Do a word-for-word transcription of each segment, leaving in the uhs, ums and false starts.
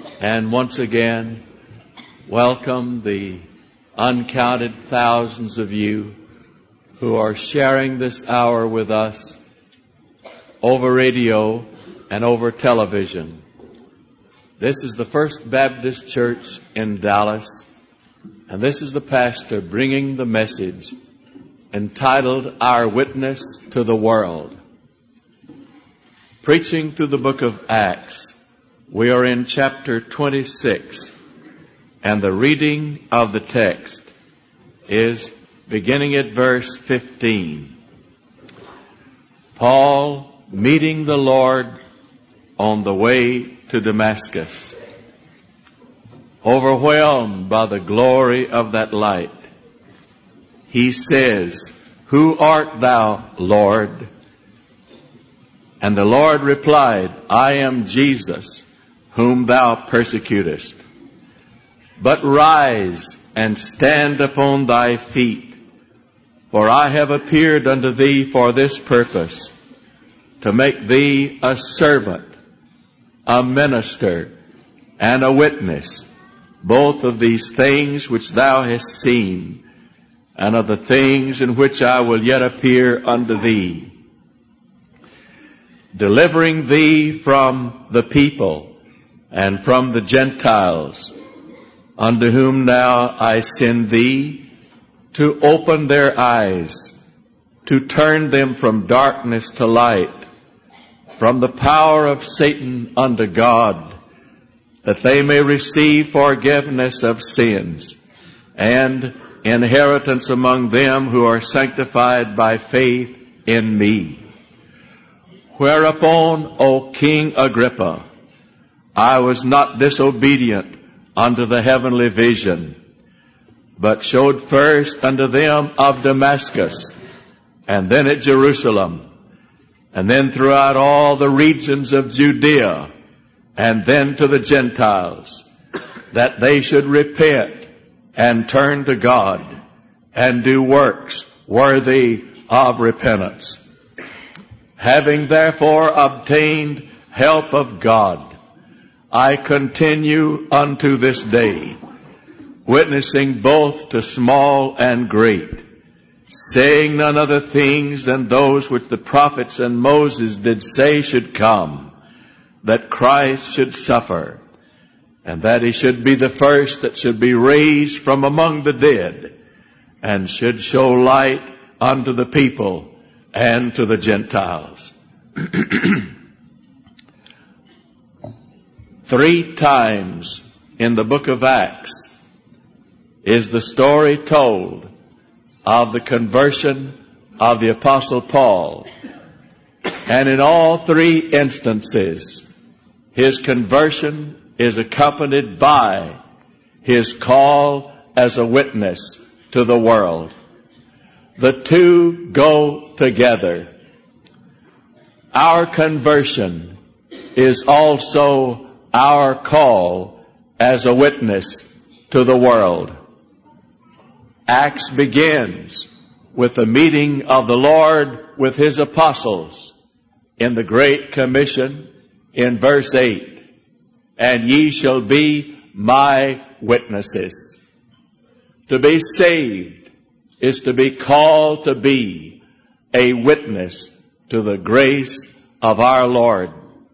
And once again, welcome the uncounted thousands of you who are sharing this hour with us over radio and over television. This is the First Baptist Church in Dallas, and this is the pastor bringing the message entitled, Our Witness to the World. Preaching through the book of Acts, we are in chapter twenty-six, and the reading of the text is beginning at verse fifteen. Paul meeting the Lord on the way to Damascus, overwhelmed by the glory of that light, he says, Who art thou, Lord? And the Lord replied, I am Jesus, whom thou persecutest. But rise and stand upon thy feet, for I have appeared unto thee for this purpose, to make thee a servant, a minister, and a witness, both of these things which thou hast seen, and of the things in which I will yet appear unto thee, delivering thee from the people and from the Gentiles, unto whom now I send thee, to open their eyes, to turn them from darkness to light, from the power of Satan unto God, that they may receive forgiveness of sins and inheritance among them who are sanctified by faith in me. Whereupon, O King Agrippa, I was not disobedient unto the heavenly vision, but showed first unto them of Damascus, and then at Jerusalem, and then throughout all the regions of Judea, and then to the Gentiles, that they should repent and turn to God, and do works worthy of repentance. Having therefore obtained help of God, I continue unto this day, witnessing both to small and great, saying none other things than those which the prophets and Moses did say should come, that Christ should suffer, and that he should be the first that should be raised from among the dead, and should show light unto the people and to the Gentiles. Three times in the book of Acts is the story told of the conversion of the Apostle Paul. And in all three instances, his conversion is accompanied by his call as a witness to the world. The two go together. Our conversion is also our call as a witness to the world. Acts begins with the meeting of the Lord with his apostles in the Great Commission in verse eight. And ye shall be my witnesses. To be saved is to be called to be a witness to the grace of our Lord.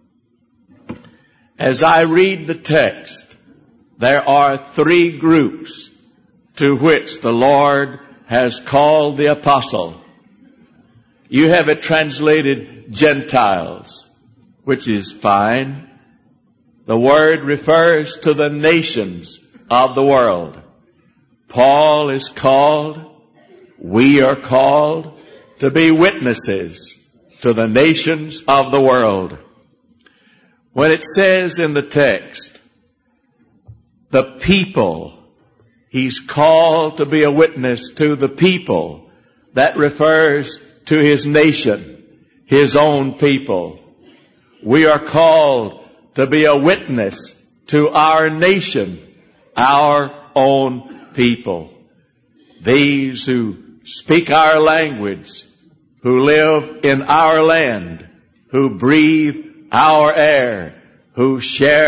As I read the text, there are three groups to which the Lord has called the apostle. You have it translated Gentiles, which is fine. The word refers to the nations of the world. Paul is called, we are called to be witnesses to the nations of the world. When it says in the text, the people, he's called to be a witness to the people, that refers to his nation, his own people. We are called to be a witness to our nation, our own people. These who speak our language, who live in our land, who breathe our air, who share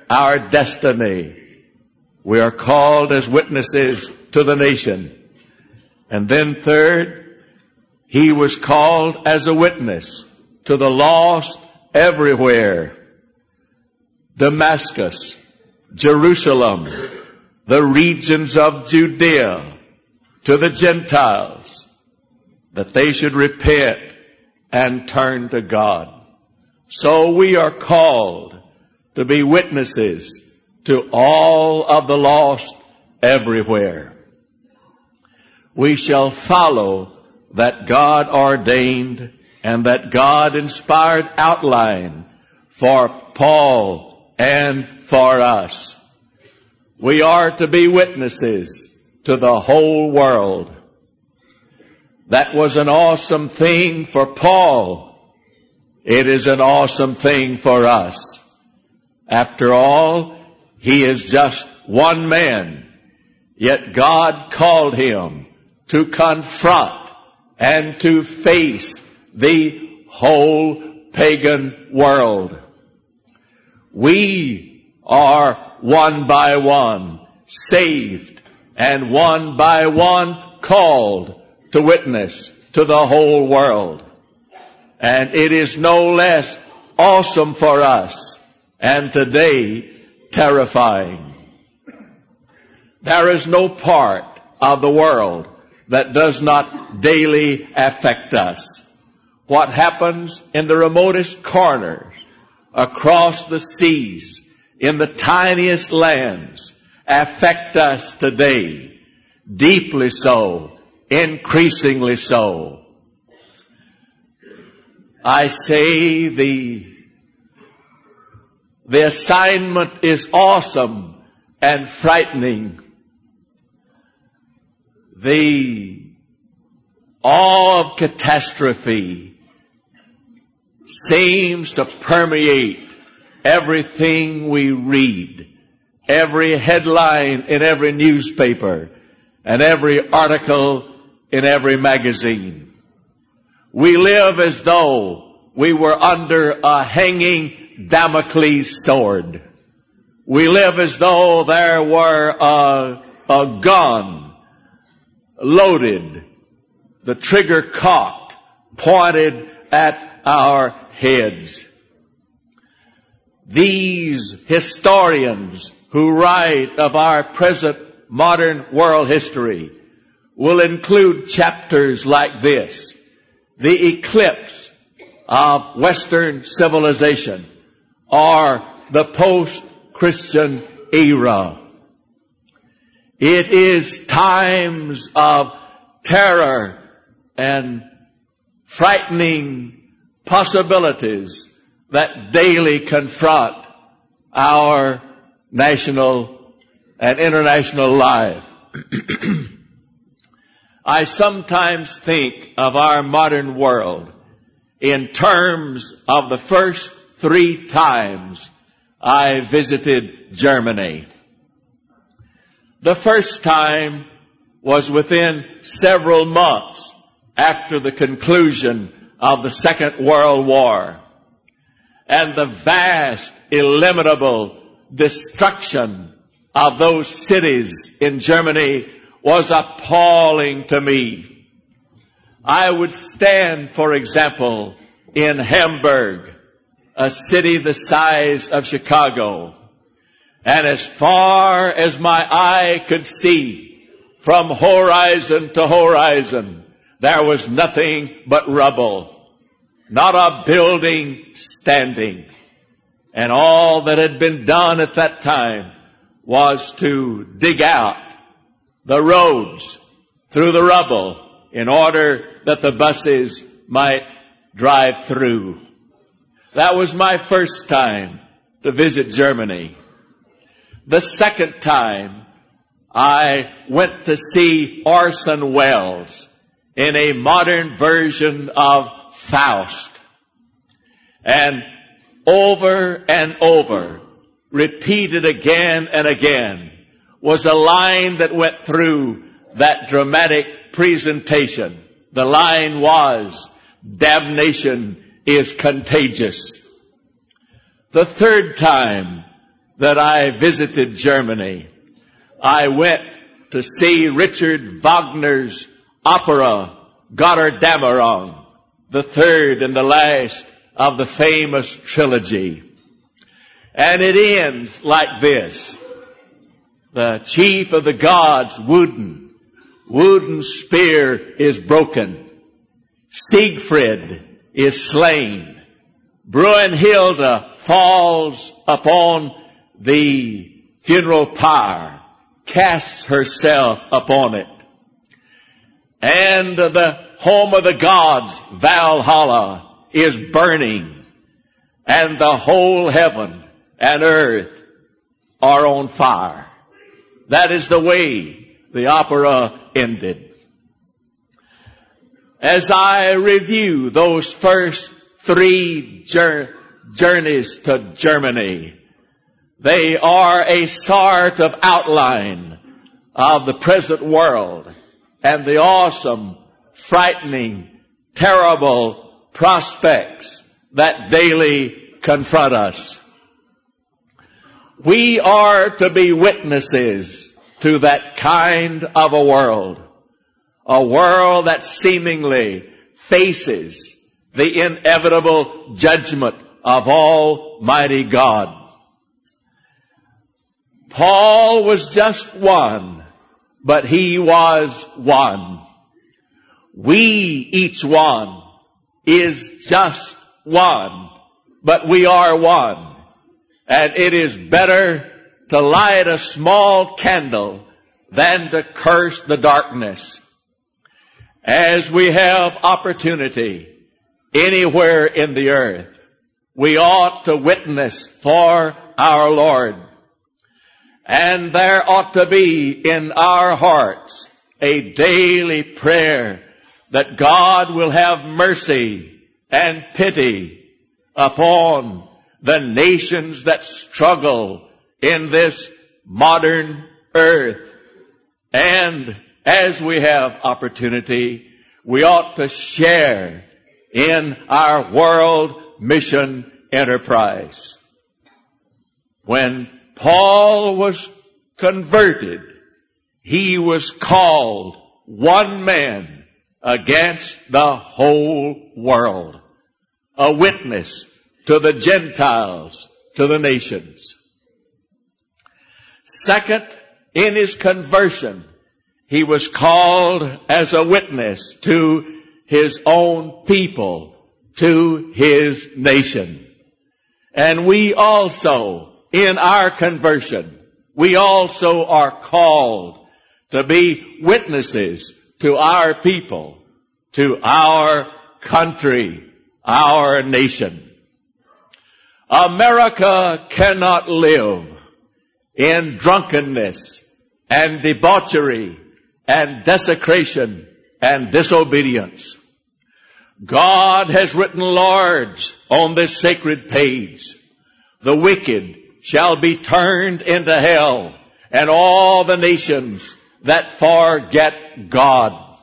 our destiny. We are called as witnesses to the nation. And then third, he was called as a witness to the lost everywhere. Damascus, Jerusalem, the regions of Judea, to the Gentiles, that they should repent and turn to God. So we are called to be witnesses to all of the lost everywhere. We shall follow that God ordained and that God inspired outline for Paul and for us. We are to be witnesses to the whole world. That was an awesome thing for Paul. It is an awesome thing for us. After all, he is just one man, yet God called him to confront and to face the whole pagan world. We are one by one saved and one by one called to witness to the whole world. And it is no less awesome for us, and today terrifying. There is no part of the world that does not daily affect us. What happens in the remotest corners, across the seas, in the tiniest lands, affect us today, deeply so, increasingly so. I say the, the assignment is awesome and frightening. The awe of catastrophe seems to permeate everything we read, every headline in every newspaper, and every article in every magazine. We live as though we were under a hanging Damocles sword. We live as though there were a, a gun loaded, the trigger cocked, pointed at our heads. These historians who write of our present modern world history will include chapters like this: the eclipse of Western civilization, or the post-Christian era. It is times of terror and frightening possibilities that daily confront our national and international life. I sometimes think of our modern world in terms of the first three times I visited Germany. The first time was within several months after the conclusion of the Second World War. And the vast, illimitable destruction of those cities in Germany was appalling to me. I would stand, for example, in Hamburg, a city the size of Chicago, and as far as my eye could see, from horizon to horizon, there was nothing but rubble, not a building standing. And all that had been done at that time was to dig out the roads through the rubble in order that the buses might drive through. That was my first time to visit Germany. The second time, I went to see Orson Welles in a modern version of Faust. And over and over, repeated again and again, was a line that went through that dramatic presentation. The line was, "Damnation is contagious." The third time that I visited Germany. I went to see Richard Wagner's opera, Götterdämmerung, the third and the last of the famous trilogy. And it ends like this. The chief of the gods, Woden, Woden's spear is broken. Siegfried is slain. Brunhilde falls upon the funeral pyre, casts herself upon it. And the home of the gods, Valhalla, is burning. And the whole heaven and earth are on fire. That is the way the opera ended. As I review those first three jour- journeys to Germany, they are a sort of outline of the present world and the awesome, frightening, terrible prospects that daily confront us. We are to be witnesses to that kind of a world. A world that seemingly faces the inevitable judgment of Almighty God. Paul was just one, but he was one. We, each one, is just one, but we are one. And it is better to light a small candle than to curse the darkness. As we have opportunity anywhere in the earth, we ought to witness for our Lord. And there ought to be in our hearts a daily prayer that God will have mercy and pity upon the nations that struggle in this modern earth. And as we have opportunity, we ought to share in our world mission enterprise. When Paul was converted, he was called one man against the whole world, a witness to the Gentiles, to the nations. Second, in his conversion, he was called as a witness to his own people, to his nation. And we also, in our conversion, we also are called to be witnesses to our people, to our country, our nation. America cannot live in drunkenness and debauchery and desecration and disobedience. God has written large on this sacred page, the wicked shall be turned into hell, and all the nations that forget God.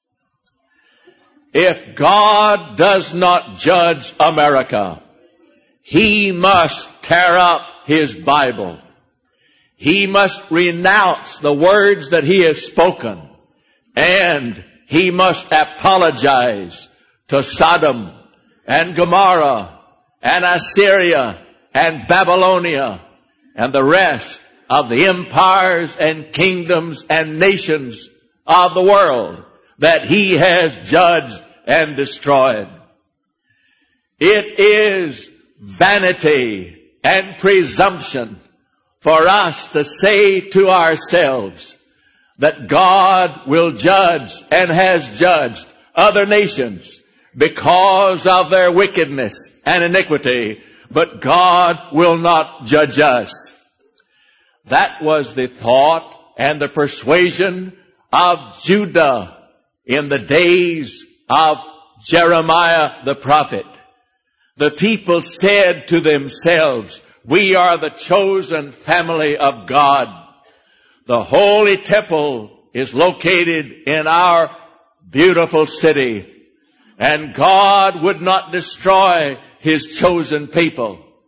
If God does not judge America, He must tear up His Bible. He must renounce the words that He has spoken, and He must apologize to Sodom and Gomorrah and Assyria and Babylonia and the rest of the empires and kingdoms and nations of the world that He has judged and destroyed. It is vanity and presumption for us to say to ourselves that God will judge and has judged other nations because of their wickedness and iniquity, but God will not judge us. That was the thought and the persuasion of Judah in the days of Jeremiah the prophet. The people said to themselves, we are the chosen family of God. The holy temple is located in our beautiful city, and God would not destroy His chosen people.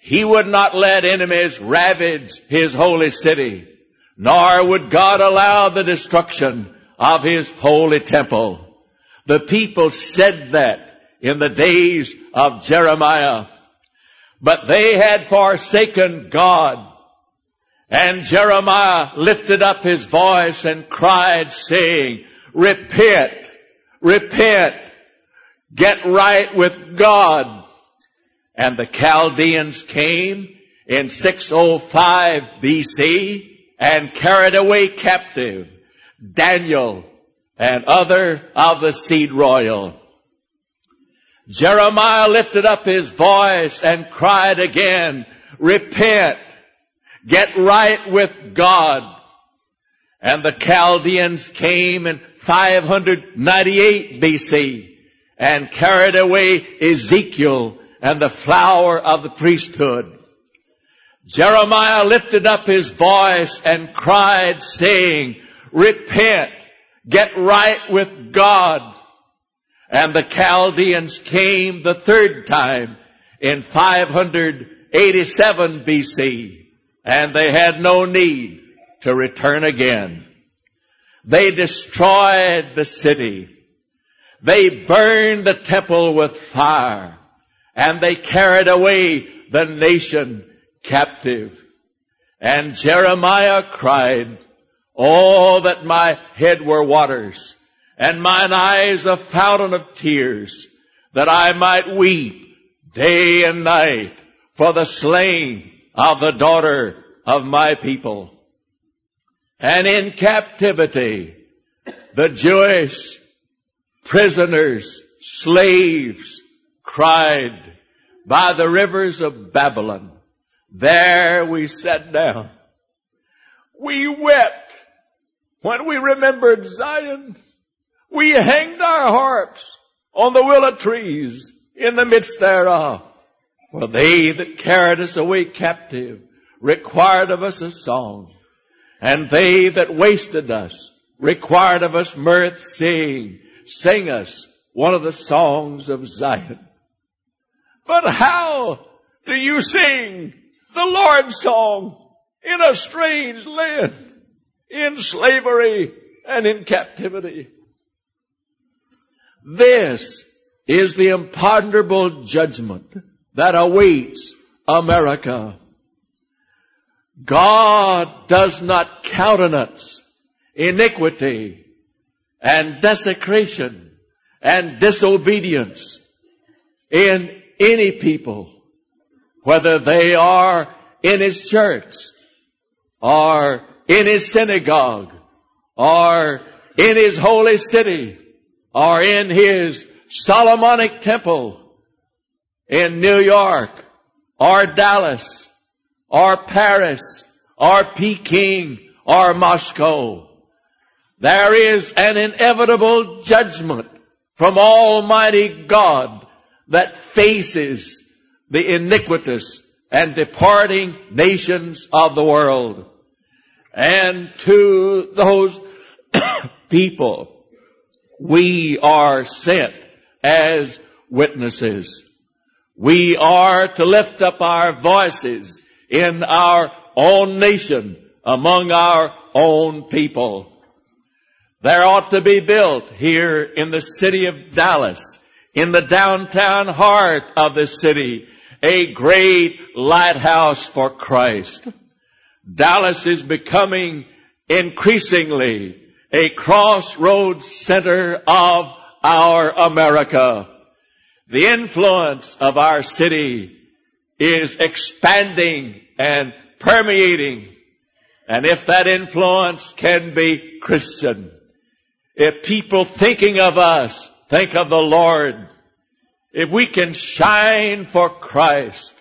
He would not let enemies ravage His holy city, nor would God allow the destruction of His holy temple. The people said that in the days of Jeremiah. But they had forsaken God. And Jeremiah lifted up his voice and cried, saying, repent, repent, get right with God. And the Chaldeans came in six oh five B C and carried away captive Daniel and other of the seed royal. Jeremiah lifted up his voice and cried again, repent, get right with God. And the Chaldeans came in five ninety-eight B C and carried away Ezekiel and the flower of the priesthood. Jeremiah lifted up his voice and cried, saying, repent, get right with God. And the Chaldeans came the third time in five eighty-seven B C, and they had no need to return again. They destroyed the city. They burned the temple with fire, and they carried away the nation captive. And Jeremiah cried, oh, that my head were waters, and mine eyes a fountain of tears, that I might weep day and night for the slain of the daughter of my people. And in captivity, the Jewish prisoners, slaves, cried by the rivers of Babylon. There we sat down. We wept when we remembered Zion. We hanged our harps on the willow trees in the midst thereof. For they that carried us away captive required of us a song. And they that wasted us required of us mirth, saying, sing us one of the songs of Zion. But how do you sing the Lord's song in a strange land, in slavery and in captivity? This is the imponderable judgment that awaits America. God does not countenance iniquity and desecration and disobedience in any people, whether they are in His church or in His synagogue or in His holy city or in His Solomonic temple in New York or Dallas or Paris or Peking or Moscow. There is an inevitable judgment from Almighty God that faces the iniquitous and departing nations of the world. And to those people, we are sent as witnesses. We are to lift up our voices in our own nation, among our own people. There ought to be built here in the city of Dallas, in the downtown heart of the city, a great lighthouse for Christ. Dallas is becoming increasingly a crossroads center of our America. The influence of our city is expanding and permeating. And if that influence can be Christian, if people thinking of us think of the Lord, if we can shine for Christ,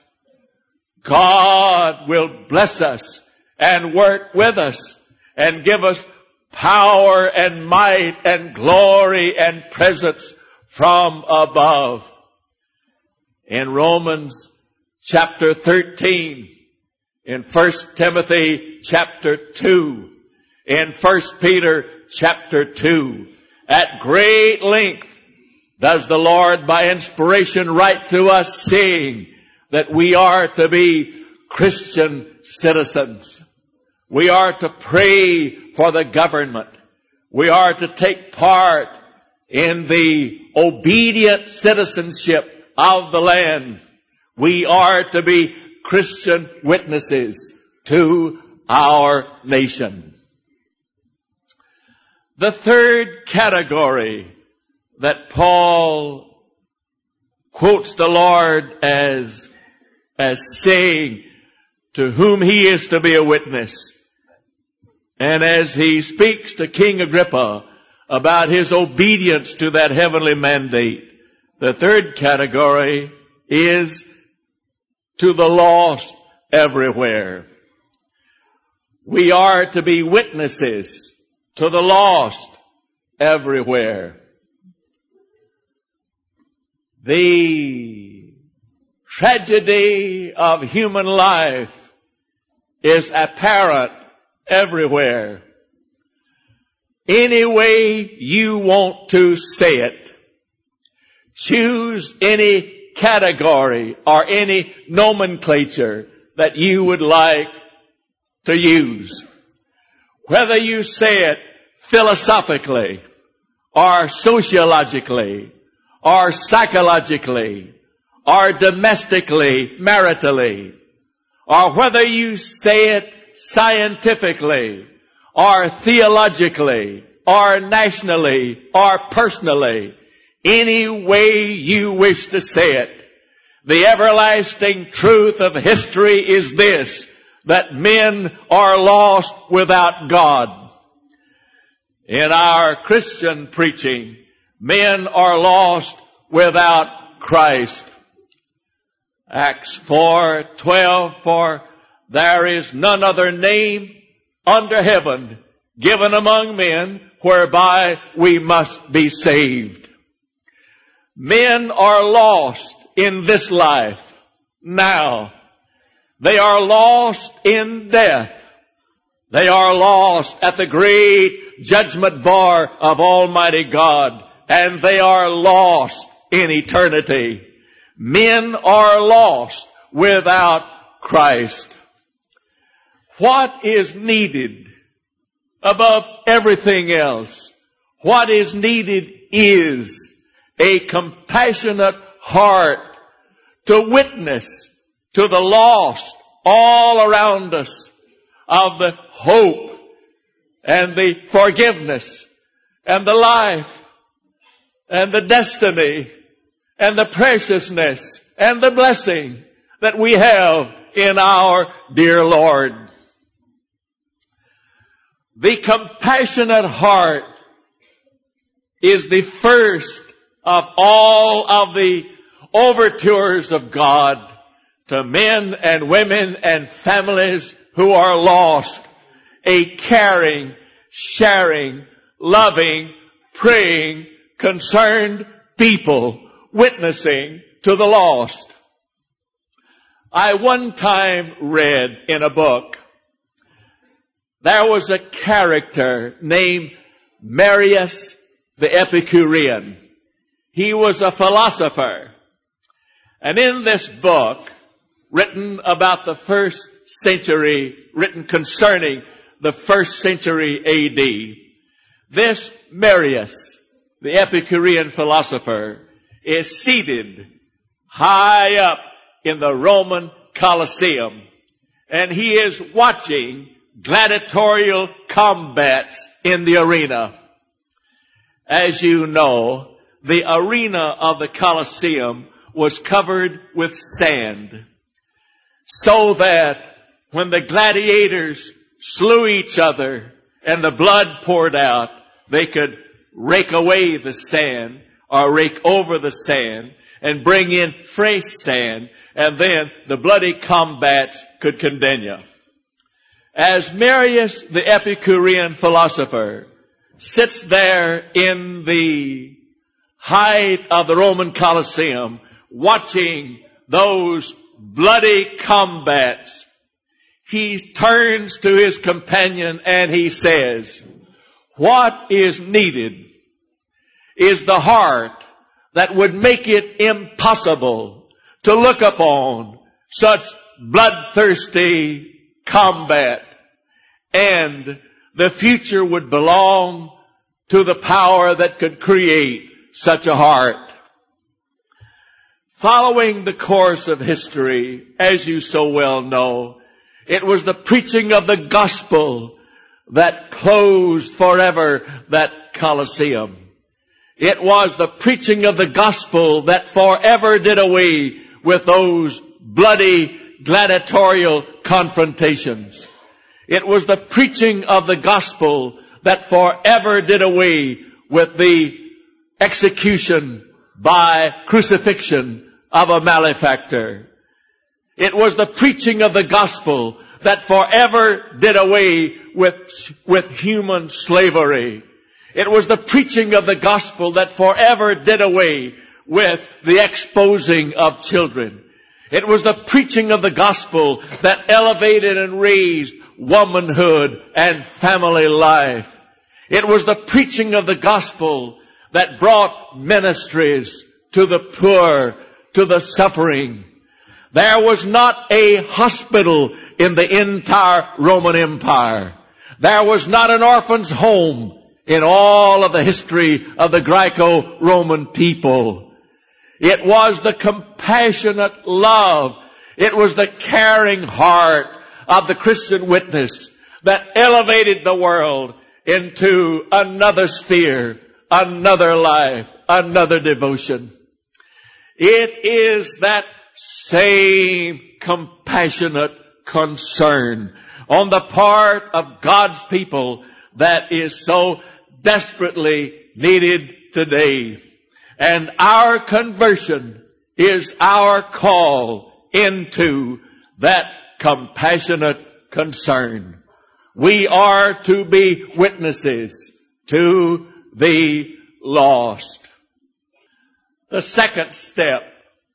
God will bless us and work with us and give us power and might and glory and presence from above. In Romans chapter thirteen, in First Timothy chapter two, in First Peter chapter two, at great length does the Lord by inspiration write to us, saying, that we are to be Christian citizens. We are to pray for the government. We are to take part in the obedient citizenship of the land. We are to be Christian witnesses to our nation. The third category that Paul quotes the Lord as, as saying to whom he is to be a witness, and as he speaks to King Agrippa about his obedience to that heavenly mandate, the third category is to the lost everywhere. We are to be witnesses to the lost everywhere. The tragedy of human life is apparent everywhere. Any way you want to say it, choose any category or any nomenclature that you would like to use. Whether you say it philosophically or sociologically or psychologically or domestically, maritally, or whether you say it scientifically or theologically or nationally or personally, any way you wish to say it, the everlasting truth of history is this, that men are lost without God. In our Christian preaching, men are lost without Christ. Acts four twelve, for there is none other name under heaven given among men whereby we must be saved. Men are lost in this life now. They are lost in death. They are lost at the great judgment bar of Almighty God. And they are lost in eternity. Men are lost without Christ. What is needed above everything else? What is needed is a compassionate heart to witness to the lost all around us of the hope and the forgiveness and the life and the destiny and the preciousness and the blessing that we have in our dear Lord. The compassionate heart is the first of all of the overtures of God to men and women and families who are lost. A caring, sharing, loving, praying, concerned people witnessing to the lost. I one time read in a book, there was a character named Marius the Epicurean. He was a philosopher. And in this book, written about the first century, written concerning the first century A D, this Marius, the Epicurean philosopher, is seated high up in the Roman Colosseum, and he is watching gladiatorial combats in the arena. As you know, the arena of the Colosseum was covered with sand, so that when the gladiators slew each other and the blood poured out, they could rake away the sand or rake over the sand and bring in fresh sand, and then the bloody combats could continue. As Marius the Epicurean philosopher sits there in the height of the Roman Colosseum watching those bloody combats, he turns to his companion and he says, what is needed is the heart that would make it impossible to look upon such bloodthirsty combat, and the future would belong to the power that could create such a heart. Following the course of history, as you so well know, it was the preaching of the gospel that closed forever that Colosseum. It was the preaching of the gospel that forever did away with those bloody gladiatorial confrontations. It was the preaching of the gospel that forever did away with the execution by crucifixion of a malefactor. It was the preaching of the gospel that forever did away with, with human slavery. It was the preaching of the gospel that forever did away with the exposing of children. It was the preaching of the gospel that elevated and raised womanhood and family life. It was the preaching of the gospel that brought ministries to the poor, to the suffering. There was not a hospital in the entire Roman Empire. There was not an orphan's home in all of the history of the Greco-Roman people. It was the compassionate love. It was the caring heart of the Christian witness that elevated the world into another sphere, another life, another devotion. It is that same compassionate concern on the part of God's people that is so desperately needed today. And our conversion is our call into that compassionate concern. We are to be witnesses to the lost. The second step.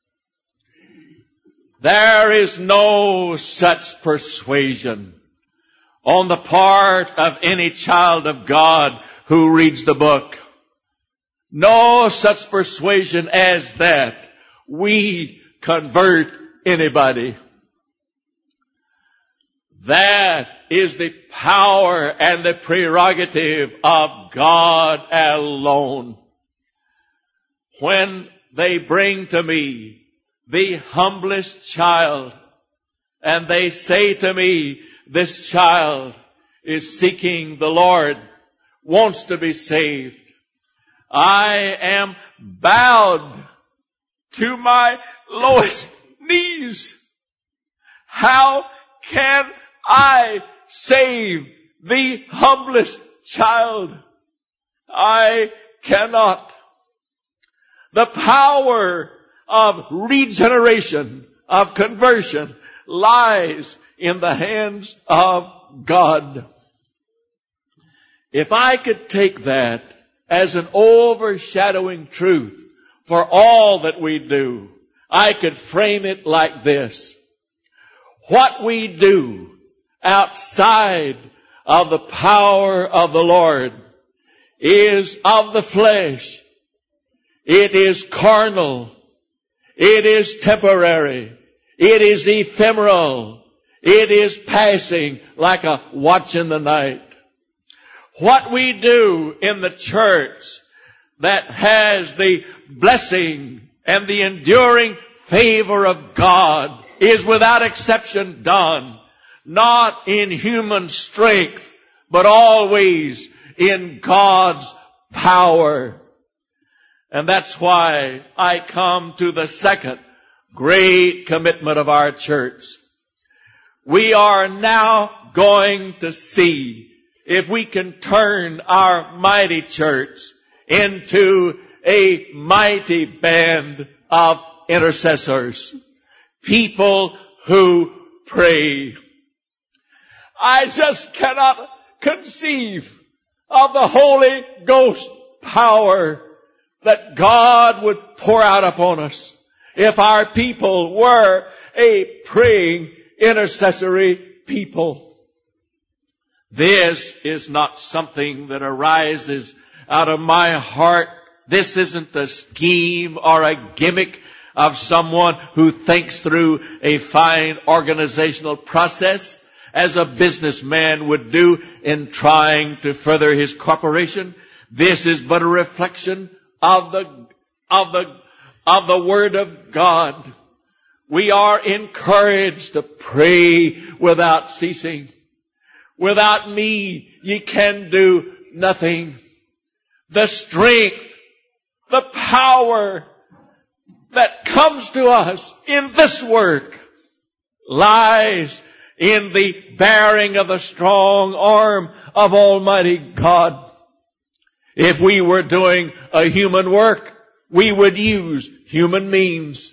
There is no such persuasion on the part of any child of God who reads the book. No such persuasion as that we convert anybody. That is the power and the prerogative of God alone. When they bring to me the humblest child, and they say to me, this child is seeking the Lord, wants to be saved, I am bowed to my lowest knees. How can I save the humblest child? I cannot. The power of regeneration, of conversion, lies in the hands of God. If I could take that as an overshadowing truth for all that we do, I could frame it like this. What we do outside of the power of the Lord is of the flesh. It is carnal. It is temporary. It is ephemeral. It is passing like a watch in the night. What we do in the church that has the blessing and the enduring favor of God is without exception done, not in human strength, but always in God's power. And that's why I come to the second great commitment of our church. We are now going to see if we can turn our mighty church into a mighty band of intercessors. People who pray. I just cannot conceive of the Holy Ghost power that God would pour out upon us if our people were a praying, intercessory people. This is not something that arises out of my heart. This isn't a scheme or a gimmick of someone who thinks through a fine organizational process as a businessman would do in trying to further his corporation. This is but a reflection of the, of the, of the Word of God. We are encouraged to pray without ceasing. Without me, ye can do nothing. The strength, the power that comes to us in this work lies in the bearing of the strong arm of Almighty God. If we were doing a human work, we would use human means.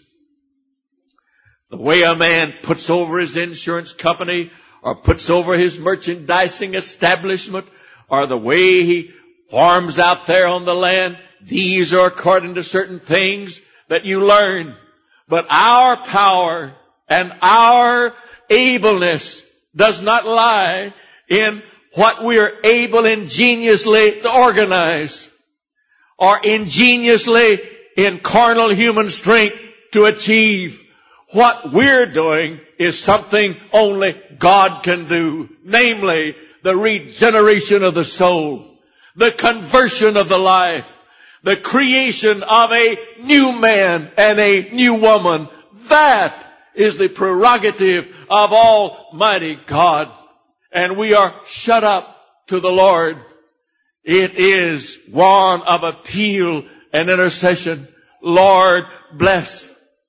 The way a man puts over his insurance company or puts over his merchandising establishment or the way he farms out there on the land, these are according to certain things that you learn. But our power and our ableness does not lie in what we are able ingeniously to organize or ingeniously in carnal human strength to achieve. What we're doing is something only God can do, namely the regeneration of the soul, the conversion of the life, the creation of a new man and a new woman. That is the prerogative of Almighty God. And we are shut up to the Lord. It is one of appeal and intercession. Lord, bless.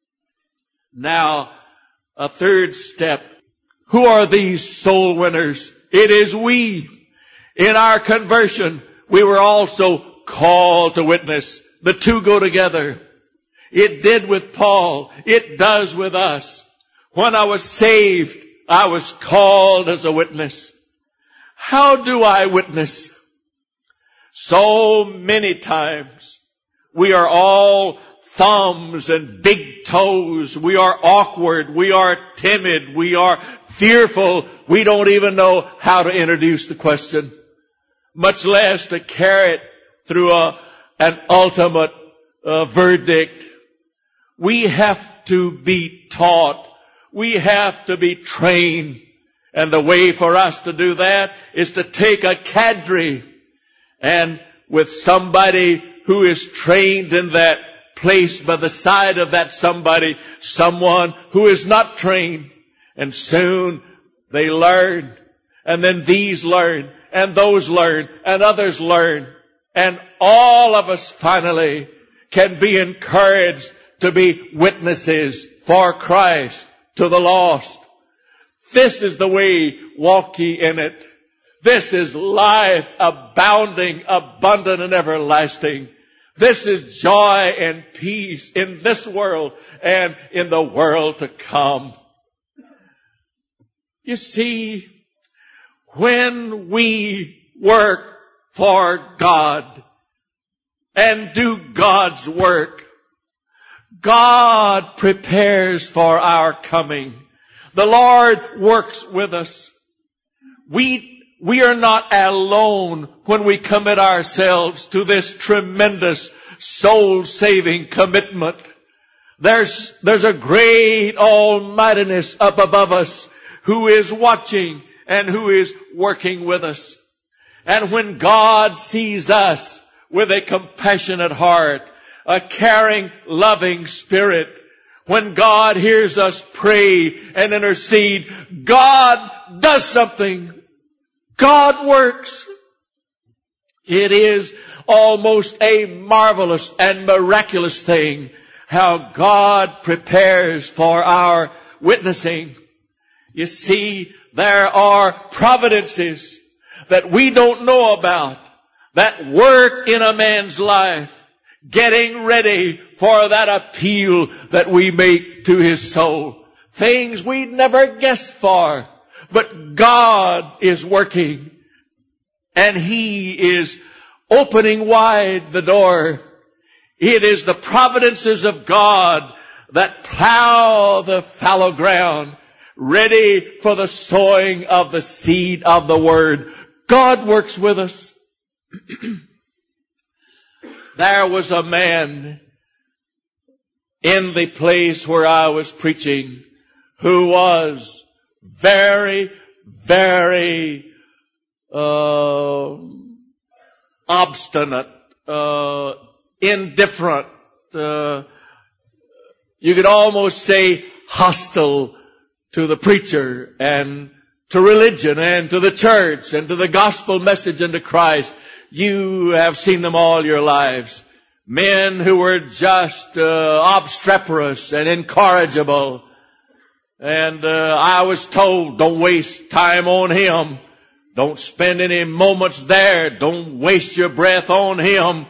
Now, a third step. Who are these soul winners? It is we. In our conversion, we were also called to witness. The two go together. It did with Paul. It does with us. When I was saved, I was called as a witness. How do I witness? So many times we are all thumbs and big toes. We are awkward. We are timid. We are fearful. We don't even know how to introduce the question, much less to carry it through a, an ultimate uh, verdict. We have to be taught. We have to be trained. And the way for us to do that is to take a cadre and with somebody who is trained in that place by the side of that somebody, someone who is not trained. And soon they learn. And then these learn. And those learn. And others learn. And all of us finally can be encouraged to be witnesses for Christ to the lost. This is the way, walk ye in it. This is life abounding, abundant, and everlasting. This is joy and peace in this world and in the world to come. You see, when we work for God and do God's work, God prepares for our coming. The Lord works with us. We, we are not alone when we commit ourselves to this tremendous soul-saving commitment. There's, there's a great almightiness up above us who is watching and who is working with us. And when God sees us with a compassionate heart, a caring, loving spirit, when God hears us pray and intercede, God does something. God works. It is almost a marvelous and miraculous thing how God prepares for our witnessing. You see, there are providences that we don't know about that work in a man's life, getting ready for that appeal that we make to his soul. Things we'd never guessed for. But God is working. And He is opening wide the door. It is the providences of God that plow the fallow ground, ready for the sowing of the seed of the Word. God works with us. There was a man in the place where I was preaching who was very, very uh, obstinate, uh, indifferent, uh, you could almost say hostile to the preacher and to religion and to the church and to the gospel message and to Christ. You have seen them all your lives. Men who were just uh, obstreperous and incorrigible. And uh, I was told, don't waste time on him. Don't spend any moments there. Don't waste your breath on him.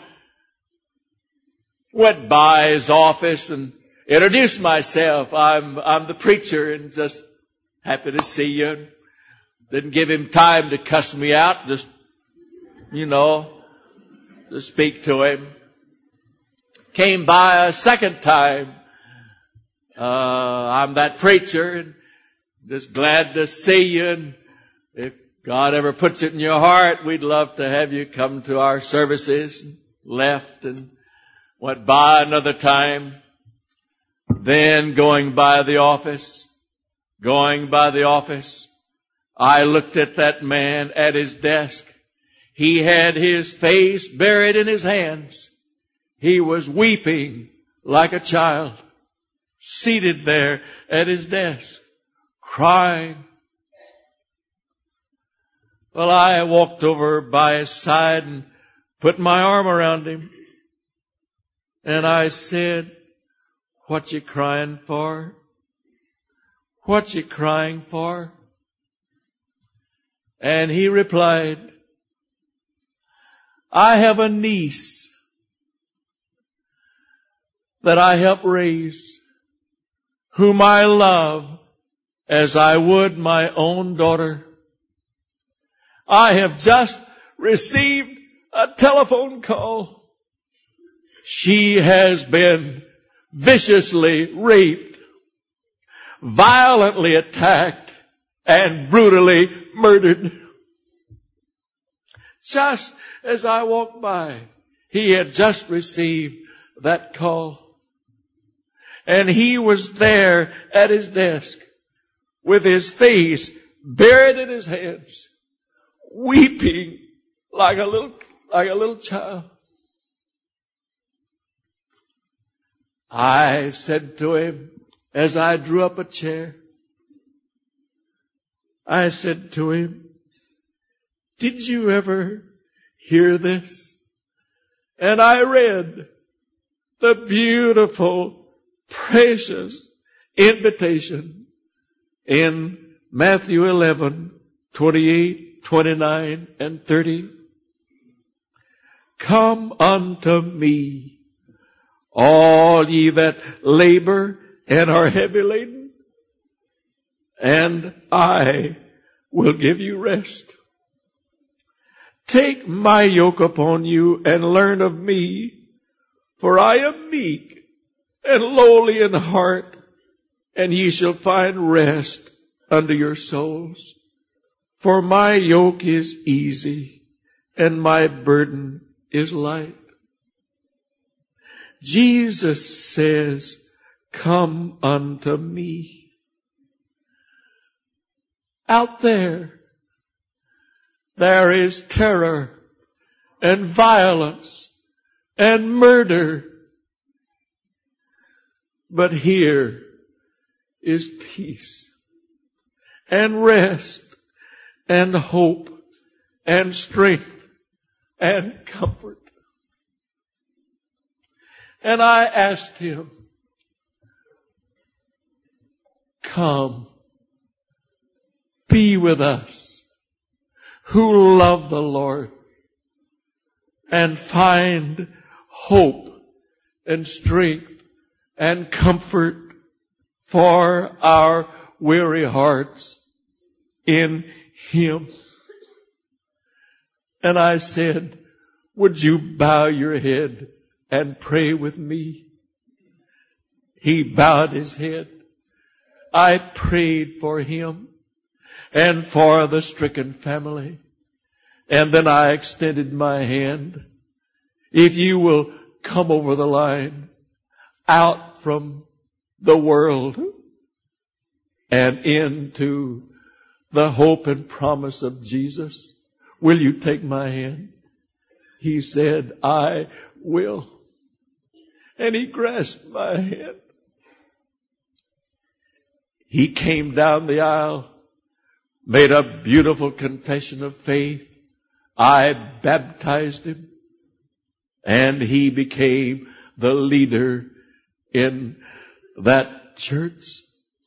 Went by his office and introduced myself. I'm, I'm the preacher and just happy to see you. Didn't give him time to cuss me out. Just, you know, to speak to him. Came by a second time. Uh, I'm that preacher and just glad to see you. And if God ever puts it in your heart, we'd love to have you come to our services. And left and went by another time. Then going by the office, going by the office, I looked at that man at his desk. He had his face buried in his hands. He was weeping like a child, seated there at his desk, crying. Well, I walked over by his side and put my arm around him. And I said, what you crying for? What you crying for? And he replied, I have a niece that I help raise, whom I love as I would my own daughter. I have just received a telephone call. She has been viciously raped, violently attacked, and brutally murdered. Just as I walked by, he had just received that call. And he was there at his desk with his face buried in his hands, weeping like a little, like a little child. I said to him as I drew up a chair, I said to him, did you ever hear this? And I read the beautiful, precious invitation in Matthew eleven, twenty-eight, twenty-nine, and thirty. Come unto me, all ye that labor and are heavy laden, and I will give you rest. Take my yoke upon you and learn of me, for I am meek and lowly in heart, and ye shall find rest unto your souls. For my yoke is easy and my burden is light. Jesus says, come unto me. Out there, there is terror and violence and murder. But here is peace and rest and hope and strength and comfort. And I asked him, come, be with us who love the Lord and find hope and strength and comfort for our weary hearts in Him. And I said, would you bow your head and pray with me? He bowed his head. I prayed for him and for the stricken family. And then I extended my hand. If you will come over the line, out from the world and into the hope and promise of Jesus? Will you take my hand? He said, I will. And he grasped my hand. He came down the aisle, made a beautiful confession of faith. I baptized him, and he became the leader in that church.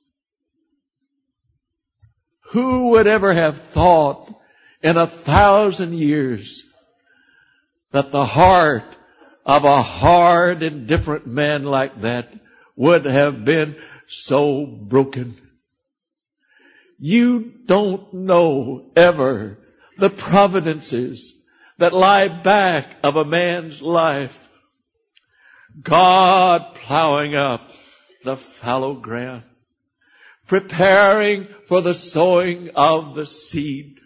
Who would ever have thought in a thousand years that the heart of a hard, indifferent man like that would have been so broken? You don't know ever the providences that lie back of a man's life. God plowing up the fallow ground, preparing for the sowing of the seed.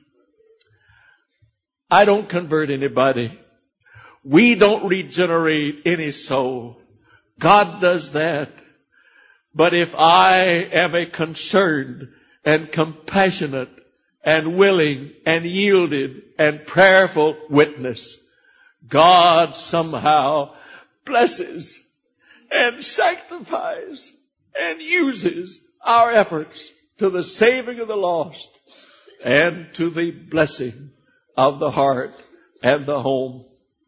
I don't convert anybody. We don't regenerate any soul. God does that. But if I am a concerned and compassionate and willing and yielded and prayerful witness, God somehow blesses and sanctifies and uses our efforts to the saving of the lost and to the blessing of the heart and the home.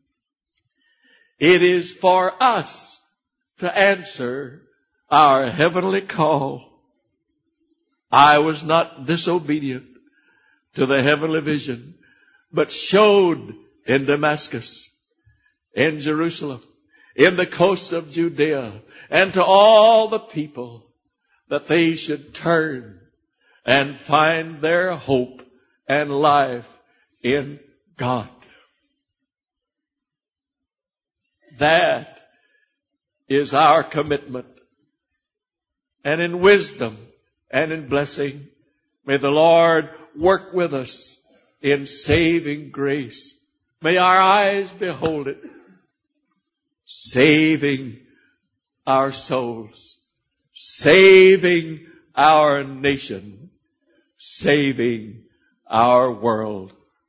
It is for us to answer our heavenly call. I was not disobedient to the heavenly vision, but showed in Damascus, in Jerusalem, in the coasts of Judea, and to all the people that they should turn and find their hope and life in God. That is our commitment. And in wisdom and in blessing, may the Lord work with us in saving grace. May our eyes behold it, saving our souls, saving our nation, saving our world.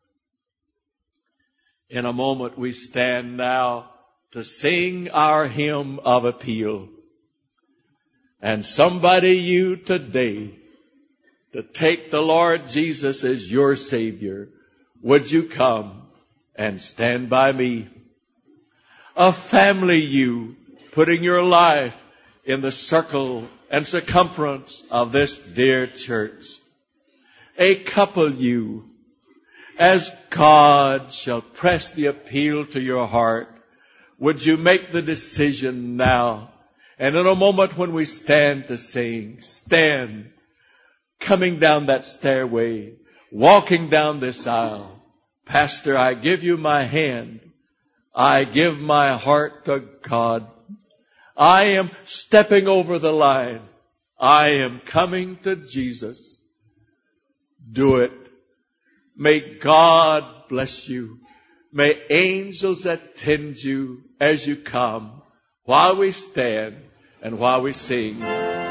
In a moment we stand now to sing our hymn of appeal. And somebody you today to take the Lord Jesus as your Savior, would you come and stand by me? A family you putting your life in the circle and circumference of this dear church. A couple you, as God shall press the appeal to your heart, would you make the decision now? And in a moment when we stand to sing, stand, coming down that stairway, walking down this aisle. Pastor, I give you my hand. I give my heart to God. I am stepping over the line. I am coming to Jesus. Do it. May God bless you. May angels attend you as you come, while we stand and while we sing.